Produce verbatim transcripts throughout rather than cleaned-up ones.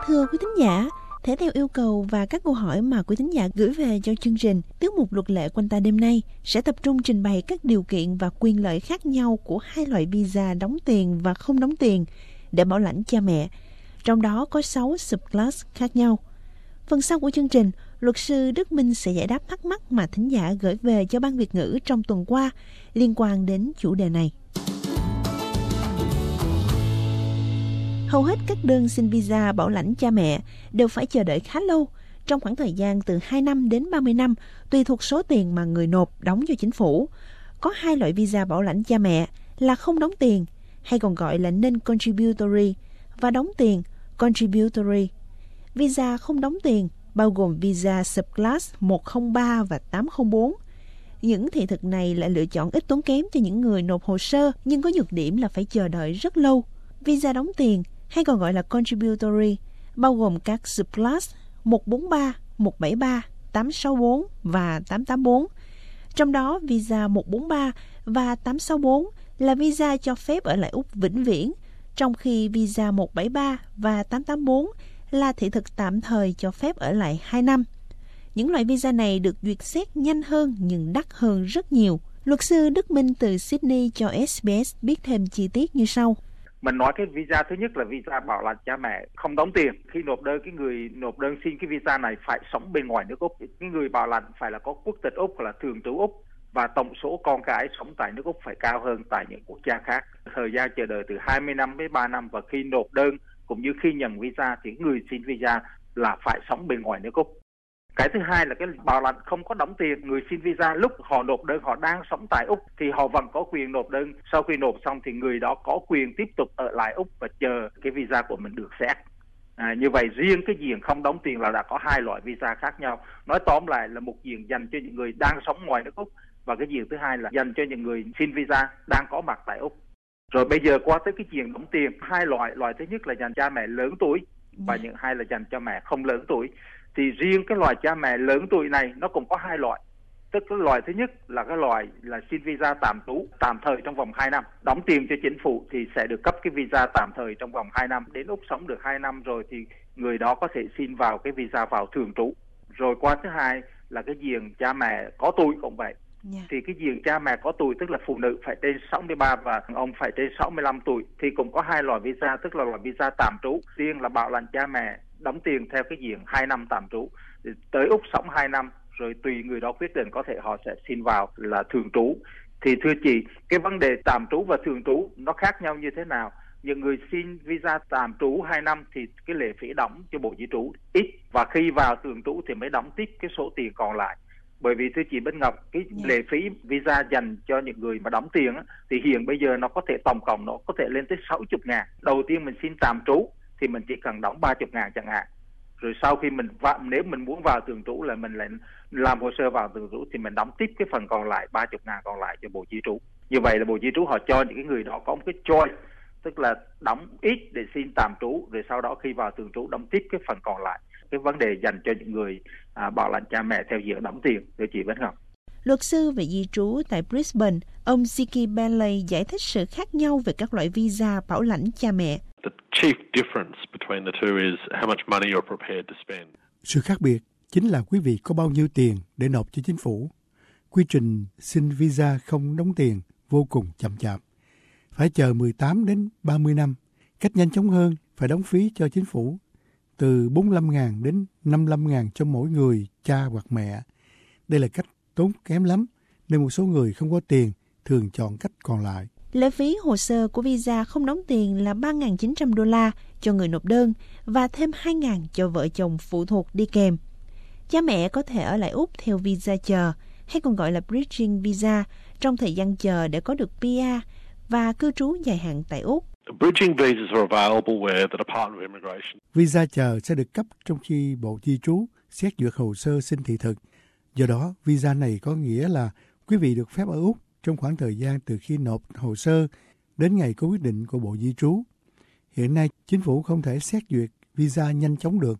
Thưa quý thính giả, thể theo yêu cầu và các câu hỏi mà quý thính giả gửi về cho chương trình, tiết mục luật lệ quanh ta đêm nay sẽ tập trung trình bày các điều kiện và quyền lợi khác nhau của hai loại visa đóng tiền và không đóng tiền để bảo lãnh cha mẹ. Trong đó có sáu subclass khác nhau. Phần sau của chương trình, luật sư Đức Minh sẽ giải đáp thắc mắc mà thính giả gửi về cho Ban Việt ngữ trong tuần qua liên quan đến chủ đề này. Hầu hết các đơn xin visa bảo lãnh cha mẹ đều phải chờ đợi khá lâu, trong khoảng thời gian từ hai năm đến ba mươi năm, tùy thuộc số tiền mà người nộp đóng cho chính phủ. Có hai loại visa bảo lãnh cha mẹ là không đóng tiền, hay còn gọi là non-contributory, và đóng tiền, contributory. Visa không đóng tiền bao gồm visa subclass một không ba và tám không bốn. Những thị thực này là lựa chọn ít tốn kém cho những người nộp hồ sơ, nhưng có nhược điểm là phải chờ đợi rất lâu. Visa đóng tiền, hay còn gọi là contributory, bao gồm các subclass một bốn ba, một bảy ba, tám sáu bốn và tám tám bốn. Trong đó, visa một bốn ba và tám sáu bốn là visa cho phép ở lại Úc vĩnh viễn, trong khi visa một bảy ba và tám tám bốn là thị thực tạm thời cho phép ở lại hai năm. Những loại visa này được duyệt xét nhanh hơn nhưng đắt hơn rất nhiều. Luật sư Đức Minh từ Sydney cho ét bê ét biết thêm chi tiết như sau. Mình nói cái visa thứ nhất là visa bảo lãnh cha mẹ không đóng tiền. Khi nộp đơn, cái người nộp đơn xin cái visa này phải sống bên ngoài nước Úc. Cái người bảo lãnh phải là có quốc tịch Úc hoặc là thường trú Úc, và tổng số con cái sống tại nước Úc phải cao hơn tại những quốc gia khác. Thời gian chờ đợi từ hai mươi năm đến ba năm, và khi nộp đơn cũng như khi nhận visa thì người xin visa là phải sống bên ngoài nước Úc. Cái thứ hai là cái bảo lãnh không có đóng tiền. Người xin visa lúc họ nộp đơn họ đang sống tại Úc thì họ vẫn có quyền nộp đơn. Sau khi nộp xong thì người đó có quyền tiếp tục ở lại Úc và chờ cái visa của mình được xét. À, như vậy riêng cái diện không đóng tiền là đã có hai loại visa khác nhau. Nói tóm lại là một diện dành cho những người đang sống ngoài nước Úc, và cái diện thứ hai là dành cho những người xin visa đang có mặt tại Úc. Rồi bây giờ qua tới cái diện đóng tiền, hai loại. Loại thứ nhất là dành cha mẹ lớn tuổi, và những hai là dành cho mẹ không lớn tuổi. Thì riêng cái loại cha mẹ lớn tuổi này nó cũng có hai loại. Tức cái loại thứ nhất là cái loại là xin visa tạm trú tạm thời trong vòng hai năm. Đóng tiền cho chính phủ thì sẽ được cấp cái visa tạm thời trong vòng hai năm. Đến Úc sống được hai năm rồi thì người đó có thể xin vào cái visa vào thường trú. Rồi qua thứ hai là cái diện cha mẹ có tuổi cũng vậy. Yeah. Thì cái diện cha mẹ có tuổi tức là phụ nữ phải trên sáu mươi ba và ông phải trên sáu mươi lăm tuổi thì cũng có hai loại visa, tức là loại visa tạm trú. Riêng là bảo lãnh cha mẹ đóng tiền theo cái diện hai năm tạm trú, tới Úc sống hai năm rồi tùy người đó quyết định có thể họ sẽ xin vào là thường trú. Thì thưa chị, cái vấn đề tạm trú và thường trú nó khác nhau như thế nào? Những người xin visa tạm trú hai năm thì cái lệ phí đóng cho bộ di trú ít, và khi vào thường trú thì mới đóng tiếp cái số tiền còn lại. Bởi vì thưa chị Bích Ngọc, cái yeah. lệ phí visa dành cho những người mà đóng tiền á, thì hiện bây giờ nó có thể tổng cộng nó có thể lên tới sáu mươi ngàn. Đầu tiên mình xin tạm trú thì mình chỉ cần đóng ba mươi ngàn chẳng hạn. Rồi sau khi mình nếu mình muốn vào thường trú là mình lại làm hồ sơ vào thường trú thì mình đóng tiếp cái phần còn lại ba mươi ngàn còn lại cho bộ di trú. Như vậy là bộ di trú họ cho những cái người đó có một cái choice, tức là đóng ít để xin tạm trú, rồi sau đó khi vào thường trú đóng tiếp cái phần còn lại. Cái vấn đề dành cho những người à, bảo lãnh cha mẹ theo diện đóng tiền, thưa chị Bích Ngọc. Luật sư về di trú tại Brisbane, ông Ziki Bentley giải thích sự khác nhau về các loại visa bảo lãnh cha mẹ. The chief difference between the two is how much money you're prepared to spend. Sự khác biệt chính là quý vị có bao nhiêu tiền để nộp cho chính phủ. Quy trình xin visa không đóng tiền vô cùng chậm chạp. Phải chờ mười tám đến ba mươi năm. Cách nhanh chóng hơn phải đóng phí cho chính phủ từ bốn mươi lăm ngàn đến năm mươi lăm ngàn cho mỗi người cha hoặc mẹ. Đây là cách tốn kém lắm, nên một số người không có tiền thường chọn cách còn lại. Lệ phí hồ sơ của visa không đóng tiền là ba nghìn chín trăm đô la cho người nộp đơn và thêm hai nghìn cho vợ chồng phụ thuộc đi kèm. Cha mẹ có thể ở lại Úc theo visa chờ, hay còn gọi là bridging visa, trong thời gian chờ để có được pê e và cư trú dài hạn tại Úc. Bridging visas are available where the Department of Immigration. Visa chờ sẽ được cấp trong khi Bộ Di trú xét duyệt hồ sơ xin thị thực. Do đó, visa này có nghĩa là quý vị được phép ở Úc trong khoảng thời gian từ khi nộp hồ sơ đến ngày có quyết định của Bộ Di trú. Hiện nay, chính phủ không thể xét duyệt visa nhanh chóng được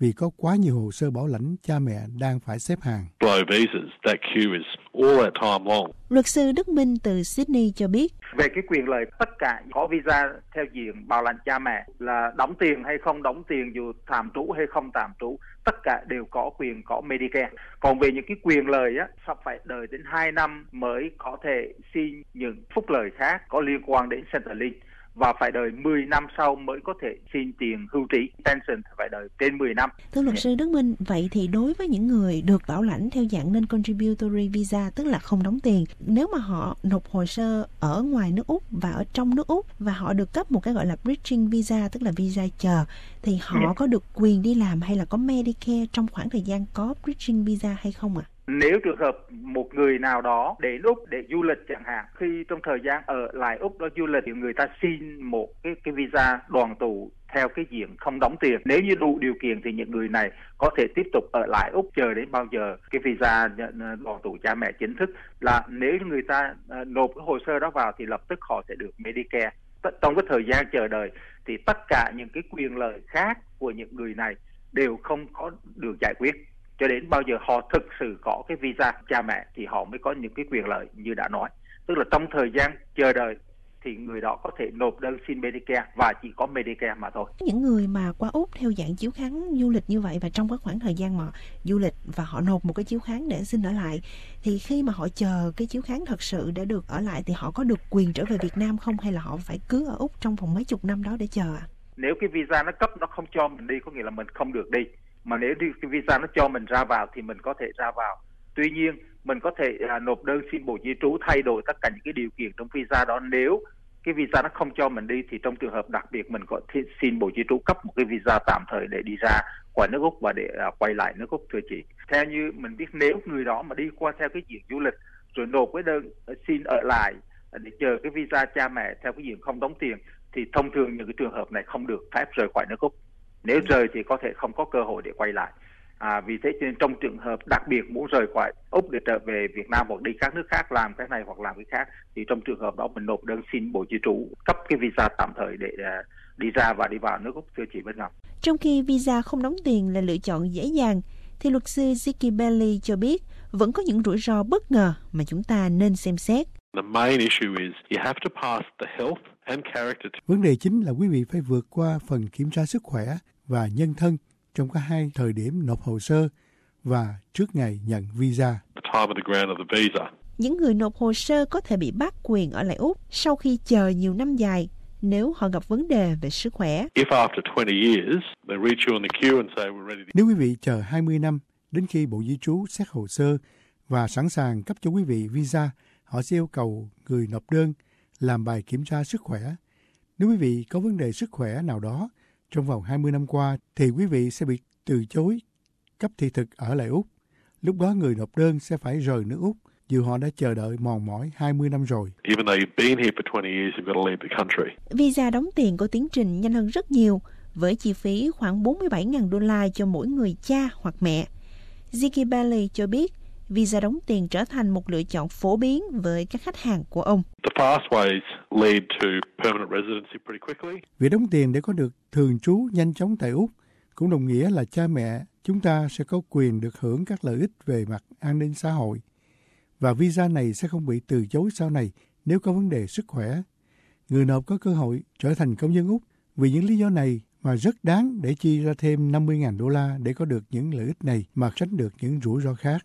vì có quá nhiều hồ sơ bảo lãnh cha mẹ đang phải xếp hàng. Slow visas, that queue is all that time long. Luật sư Đức Minh từ Sydney cho biết, về cái quyền lợi tất cả có visa theo diện bảo lãnh cha mẹ là đóng tiền hay không đóng tiền, dù tạm trú hay không tạm trú, tất cả đều có quyền có Medicare. Còn về những cái quyền lợi á, sắp phải đợi đến hai năm mới có thể xin những phúc lợi khác có liên quan đến Centrelink, và phải đợi mười năm sau mới có thể xin tiền hưu trí, pension phải đợi trên mười năm. Thưa luật sư Đức Minh, vậy thì đối với những người được bảo lãnh theo dạng non-contributory visa, tức là không đóng tiền, nếu mà họ nộp hồ sơ ở ngoài nước Úc và ở trong nước Úc và họ được cấp một cái gọi là bridging visa, tức là visa chờ, thì họ ừ. có được quyền đi làm hay là có Medicare trong khoảng thời gian có bridging visa hay không ạ? À? Nếu trường hợp một người nào đó đến Úc để du lịch chẳng hạn, khi trong thời gian ở lại Úc đó du lịch thì người ta xin một cái cái visa đoàn tụ theo cái diện không đóng tiền. Nếu như đủ điều kiện thì những người này có thể tiếp tục ở lại Úc chờ đến bao giờ cái visa đoàn tụ cha mẹ chính thức. Là nếu người ta nộp cái hồ sơ đó vào thì lập tức họ sẽ được Medicare. Trong cái thời gian chờ đợi thì tất cả những cái quyền lợi khác của những người này đều không có được giải quyết. Cho đến bao giờ họ thực sự có cái visa cha mẹ thì họ mới có những cái quyền lợi như đã nói. Tức là trong thời gian chờ đợi thì người đó có thể nộp đơn xin Medicare và chỉ có Medicare mà thôi. Những người mà qua Úc theo dạng chiếu kháng du lịch như vậy và trong cái khoảng thời gian mà du lịch và họ nộp một cái chiếu kháng để xin ở lại, thì khi mà họ chờ cái chiếu kháng thật sự để được ở lại thì họ có được quyền trở về Việt Nam không, hay là họ phải cứ ở Úc trong vòng mấy chục năm đó để chờ ạ? Nếu cái visa nó cấp nó không cho mình đi có nghĩa là mình không được đi. Mà nếu cái visa nó cho mình ra vào thì mình có thể ra vào. Tuy nhiên mình có thể à, nộp đơn xin bộ di trú thay đổi tất cả những cái điều kiện trong visa đó. Nếu cái visa nó không cho mình đi thì trong trường hợp đặc biệt mình có thể xin bộ di trú cấp một cái visa tạm thời để đi ra khỏi nước Úc và để à, quay lại nước Úc, thưa chị. Theo như mình biết, nếu người đó mà đi qua theo cái diện du lịch rồi nộp cái đơn xin ở lại để chờ cái visa cha mẹ theo cái diện không đóng tiền thì thông thường những cái trường hợp này không được phép rời khỏi nước Úc. Nếu rời thì có thể không có cơ hội để quay lại. À, vì thế cho nên trong trường hợp đặc biệt muốn rời khỏi Úc để trở về Việt Nam hoặc đi các nước khác làm cái này hoặc làm cái khác, thì trong trường hợp đó mình nộp đơn xin bộ di trú cấp cái visa tạm thời để uh, đi ra và đi vào nước Úc, thưa chị Bích Ngọc. Trong khi visa không đóng tiền là lựa chọn dễ dàng, thì luật sư Ziki Bailey cho biết vẫn có những rủi ro bất ngờ mà chúng ta nên xem xét. The main issue is you have to pass the health and character. Vấn đề chính là quý vị phải vượt qua phần kiểm tra sức khỏe và nhân thân trong cả hai thời điểm nộp hồ sơ và trước ngày nhận visa. The time of the grant of the visa. Những người nộp hồ sơ có thể bị bác quyền ở lại Úc sau khi chờ nhiều năm dài nếu họ gặp vấn đề về sức khỏe. If after twenty years they reach you in the queue and say we're ready to... Nếu quý vị chờ hai mươi năm đến khi Bộ Di trú xét hồ sơ và sẵn sàng cấp cho quý vị visa, họ sẽ yêu cầu người nộp đơn làm bài kiểm tra sức khỏe. Nếu quý vị có vấn đề sức khỏe nào đó trong vòng hai mươi năm qua thì quý vị sẽ bị từ chối cấp thị thực ở lại Úc. Lúc đó người nộp đơn sẽ phải rời nước Úc dù họ đã chờ đợi mòn mỏi hai mươi năm rồi. Even though you've been here for twenty years, you've got to leave the country. Visa đóng tiền có tiến trình nhanh hơn rất nhiều, với chi phí khoảng bốn mươi bảy nghìn đô la cho mỗi người cha hoặc mẹ. Ziki Bailey cho biết visa đóng tiền trở thành một lựa chọn phổ biến với các khách hàng của ông. The fast ways lead to permanent residency pretty quickly. Việc đóng tiền để có được thường trú nhanh chóng tại Úc cũng đồng nghĩa là cha mẹ chúng ta sẽ có quyền được hưởng các lợi ích về mặt an ninh xã hội. Và visa này sẽ không bị từ chối sau này nếu có vấn đề sức khỏe. Người nộp có cơ hội trở thành công dân Úc. Vì những lý do này mà rất đáng để chi ra thêm năm mươi nghìn đô la để có được những lợi ích này mà tránh được những rủi ro khác.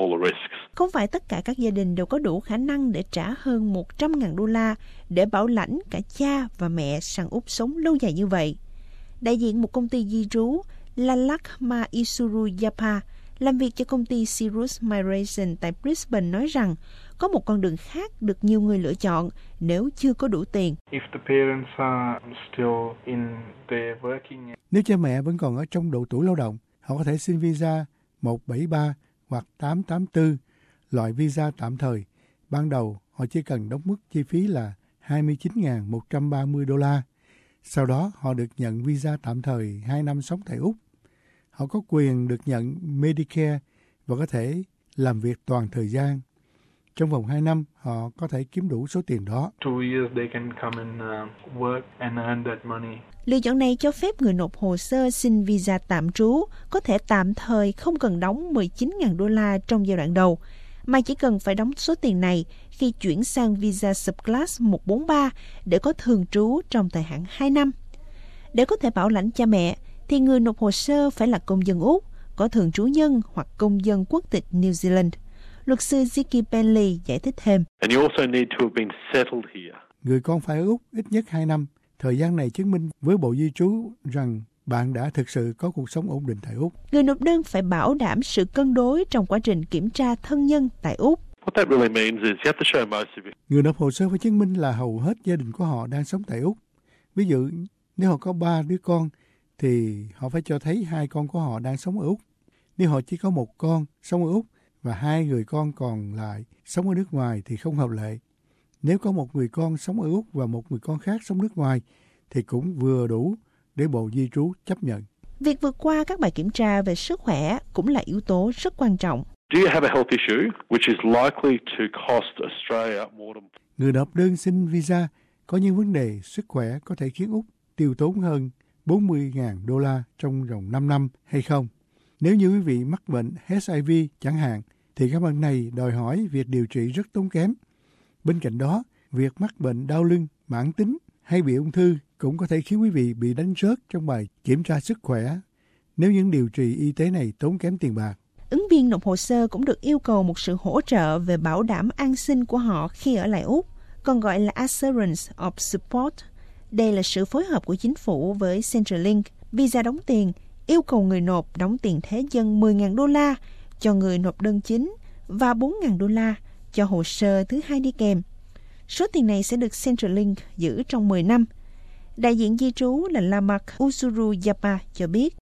Không phải tất cả các gia đình đều có đủ khả năng để trả hơn một trăm nghìn đô la để bảo lãnh cả cha và mẹ sang Úc sống lâu dài như vậy. Đại diện một công ty di trú Lalakma Isuru Yapa làm việc cho công ty Cirrus Migration tại Brisbane nói rằng có một con đường khác được nhiều người lựa chọn nếu chưa có đủ tiền. Nếu cha mẹ vẫn còn ở trong độ tuổi lao động, họ có thể xin visa một bảy ba hoặc tám tám tư, loại visa tạm thời. Ban đầu, họ chỉ cần đóng mức chi phí là hai mươi chín nghìn một trăm ba mươi đô la. Sau đó, họ được nhận visa tạm thời hai năm sống tại Úc. Họ có quyền được nhận Medicare và có thể làm việc toàn thời gian. trong vòng hai năm họ có thể kiếm đủ số tiền đó. Lựa chọn này cho phép người nộp hồ sơ xin visa tạm trú có thể tạm thời không cần đóng mười chín nghìn đô la trong giai đoạn đầu, mà chỉ cần phải đóng số tiền này khi chuyển sang visa subclass một bốn ba để có thường trú trong thời hạn hai năm. Để có thể bảo lãnh cha mẹ, thì người nộp hồ sơ phải là công dân Úc, có thường trú nhân hoặc công dân quốc tịch New Zealand. Luật sư Ziki Bentley giải thích thêm. And you also need to have been settled here. Người con phải ở Úc ít nhất hai năm. Thời gian này chứng minh với Bộ Di trú rằng bạn đã thực sự có cuộc sống ổn định tại Úc. Người nộp đơn phải bảo đảm sự cân đối trong quá trình kiểm tra thân nhân tại Úc. What that really means is you have to show most of it. Người nộp hồ sơ phải chứng minh là hầu hết gia đình của họ đang sống tại Úc. Ví dụ, nếu họ có ba đứa con, thì họ phải cho thấy hai con của họ đang sống ở Úc. Nếu họ chỉ có một con sống ở Úc và hai người con còn lại sống ở nước ngoài thì không hợp lệ. Nếu có một người con sống ở Úc và một người con khác sống nước ngoài thì cũng vừa đủ để Bộ Di trú chấp nhận. Việc vượt qua các bài kiểm tra về sức khỏe cũng là yếu tố rất quan trọng. Do you have a health issue which is likely to cost Australia more than... Người nộp đơn xin visa có những vấn đề sức khỏe có thể khiến Úc tiêu tốn hơn bốn mươi nghìn đô la trong vòng năm năm hay không? Nếu như quý vị mắc bệnh H I V chẳng hạn, thì các bệnh này đòi hỏi việc điều trị rất tốn kém. Bên cạnh đó, việc mắc bệnh đau lưng, mãn tính hay bị ung thư cũng có thể khiến quý vị bị đánh rớt trong bài kiểm tra sức khỏe nếu những điều trị y tế này tốn kém tiền bạc. Ứng viên nộp hồ sơ cũng được yêu cầu một sự hỗ trợ về bảo đảm an sinh của họ khi ở lại Úc, còn gọi là Assurance of Support. Đây là sự phối hợp của chính phủ với Centrelink. Visa đóng tiền yêu cầu người nộp đóng tiền thế dân mười nghìn đô la cho người nộp đơn chính và bốn nghìn đô la cho hồ sơ thứ hai đi kèm. Số tiền này sẽ được Centrelink giữ trong mười năm. Đại diện di trú là Lamak Usuru Yapa cho biết,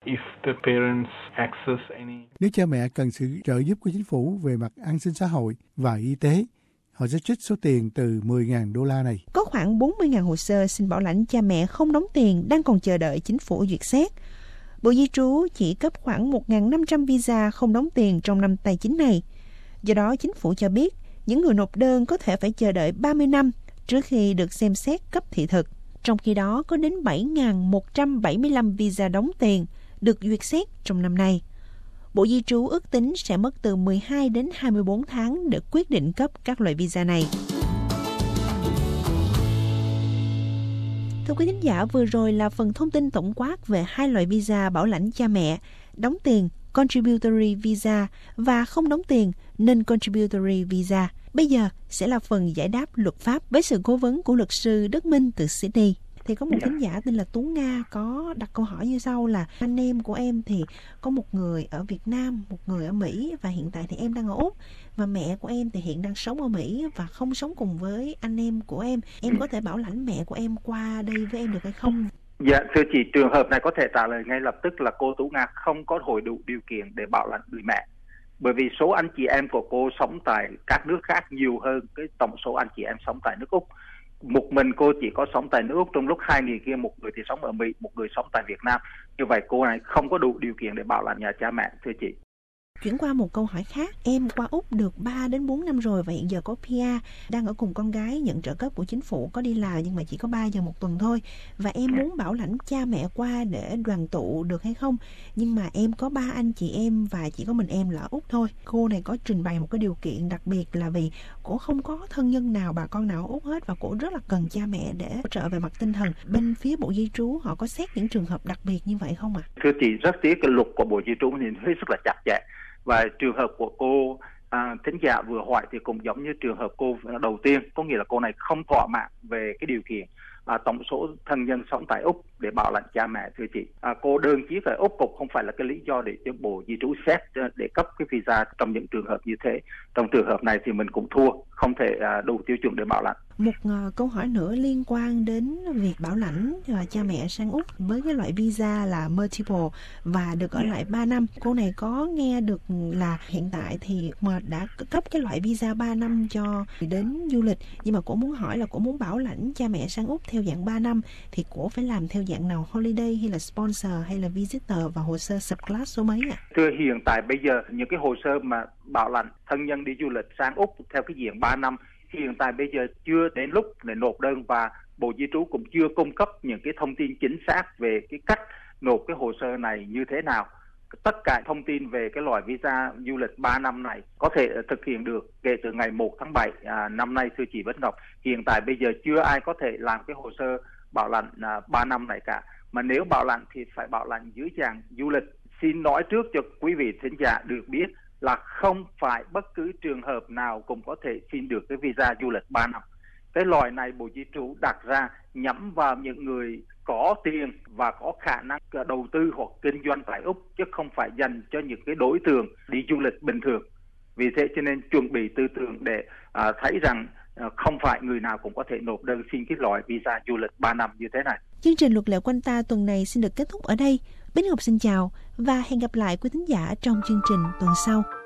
nếu cha mẹ cần sự trợ giúp của chính phủ về mặt an sinh xã hội và y tế, họ sẽ trích số tiền từ mười nghìn đô la này. Có khoảng bốn mươi nghìn hồ sơ xin bảo lãnh cha mẹ không đóng tiền đang còn chờ đợi chính phủ duyệt xét. Bộ Di trú chỉ cấp khoảng một nghìn năm trăm visa không đóng tiền trong năm tài chính này. Do đó, chính phủ cho biết những người nộp đơn có thể phải chờ đợi ba mươi năm trước khi được xem xét cấp thị thực. Trong khi đó, có đến bảy nghìn một trăm bảy mươi lăm visa đóng tiền được duyệt xét trong năm nay. Bộ Di trú ước tính sẽ mất từ mười hai đến hai mươi bốn tháng để quyết định cấp các loại visa này. Thưa quý thính giả, vừa rồi là phần thông tin tổng quát về hai loại visa bảo lãnh cha mẹ, đóng tiền Contributory Visa và không đóng tiền Non-Contributory Visa. Bây giờ sẽ là phần giải đáp luật pháp với sự cố vấn của luật sư Đức Minh từ Sydney. Thì có một thính giả tên là Tú Nga có đặt câu hỏi như sau là anh em của em thì có một người ở Việt Nam, một người ở Mỹ và hiện tại thì em đang ở Úc, và mẹ của em thì hiện đang sống ở Mỹ và không sống cùng với anh em của em. Em có thể bảo lãnh mẹ của em qua đây với em được hay không? Dạ, thưa chị, trường hợp này có thể trả lời ngay lập tức là cô Tú Nga không có hội đủ điều kiện để bảo lãnh người mẹ. Bởi vì số anh chị em của cô sống tại các nước khác nhiều hơn cái tổng số anh chị em sống tại nước Úc. Một mình cô chỉ có sống tại nước Úc, trong lúc hai người kia, một người thì sống ở Mỹ, một người sống tại Việt Nam. Như vậy cô này không có đủ điều kiện để bảo lãnh nhà cha mẹ, thưa chị. Chuyển qua một câu hỏi khác, em qua Úc được ba đến bốn năm rồi và hiện giờ có pê e rờ, đang ở cùng con gái, nhận trợ cấp của chính phủ, có đi làm nhưng mà chỉ có ba giờ một tuần thôi. Và em muốn bảo lãnh cha mẹ qua để đoàn tụ được hay không? Nhưng mà em có ba anh chị em và chỉ có mình em là ở Úc thôi. Cô này có trình bày một cái điều kiện đặc biệt là vì cô không có thân nhân nào, bà con nào ở Úc hết và cô rất là cần cha mẹ để hỗ trợ về mặt tinh thần. Bên phía Bộ Di trú họ có xét những trường hợp đặc biệt như vậy không ạ? À? Thưa chị, rất tiếc cái luật của Bộ Di trú thì hết sức là chặt chẽ. Và trường hợp của cô à, thính giả vừa hỏi thì cũng giống như trường hợp cô đầu tiên, có nghĩa là cô này không thỏa mãn về cái điều kiện à, tổng số thân nhân sống tại Úc để bảo lãnh cha mẹ, thưa chị. À, cô đơn chí về Úc cũng không phải là cái lý do để cho Bộ Di trú xét để cấp cái visa trong những trường hợp như thế. Trong trường hợp này thì mình cũng thua, không thể à, đủ tiêu chuẩn để bảo lãnh. Một uh, câu hỏi nữa liên quan đến việc bảo lãnh uh, cha mẹ sang Úc với cái loại visa là multiple và được ở lại ba năm. Cô này có nghe được là hiện tại thì mà đã cấp cái loại visa ba năm cho đến du lịch, nhưng mà cô muốn hỏi là cô muốn bảo lãnh cha mẹ sang Úc theo dạng ba năm thì cô phải làm theo dạng nào, holiday hay là sponsor hay là visitor và hồ sơ subclass số mấy ạ? À? Thưa, hiện tại bây giờ những cái hồ sơ mà bảo lãnh thân nhân đi du lịch sang Úc theo cái diện ba năm hiện tại bây giờ chưa đến lúc để nộp đơn, và Bộ Di trú cũng chưa cung cấp những cái thông tin chính xác về cái cách nộp cái hồ sơ này như thế nào. Tất cả thông tin về cái loại visa du lịch ba năm này có thể thực hiện được kể từ ngày một tháng bảy à, năm nay, thưa chị Bích Ngọc. Hiện tại bây giờ chưa ai có thể làm cái hồ sơ bảo lãnh à, ba năm này cả. Mà nếu bảo lãnh thì phải bảo lãnh dưới dạng du lịch. Xin nói trước cho quý vị thính giả được biết là không phải bất cứ trường hợp nào cũng có thể xin được cái visa du lịch ba năm. Cái loại này Bộ Di trú đặt ra nhắm vào những người có tiền và có khả năng đầu tư hoặc kinh doanh tại Úc, chứ không phải dành cho những cái đối tượng đi du lịch bình thường. Vì thế cho nên chuẩn bị tư tưởng để à, thấy rằng à, không phải người nào cũng có thể nộp đơn xin cái loại visa du lịch ba năm như thế này. Chương trình Luật lệ quanh ta tuần này xin được kết thúc ở đây. Bích Ngọc xin chào và hẹn gặp lại quý thính giả trong chương trình tuần sau.